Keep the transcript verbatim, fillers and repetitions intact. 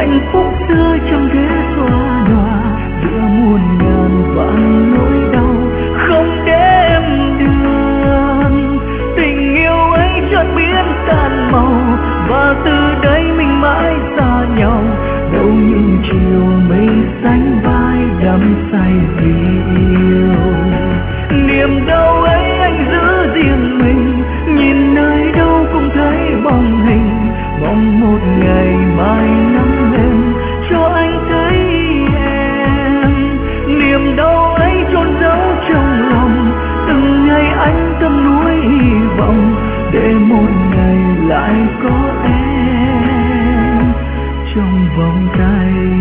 hạnh phúc xưa chẳng thể xóa nhòa, giữa muôn ngàn vạn nỗi đau không đếm được. Tình yêu ấy chợt biến tàn màu, và từ đây mình mãi xa nhau. Đâu những chiều mây sánh vai đắm say vì yêu. Niềm đau ấy anh giữ riêng mình, nhìn nơi đâu cũng thấy bóng hình. Mong một ngày mai nắng lên cho anh thấy em. Niềm đau ấy chôn giấu trong lòng, từng ngày anh tâm nuối hy vọng, để một ngày lại có em trong vòng tay.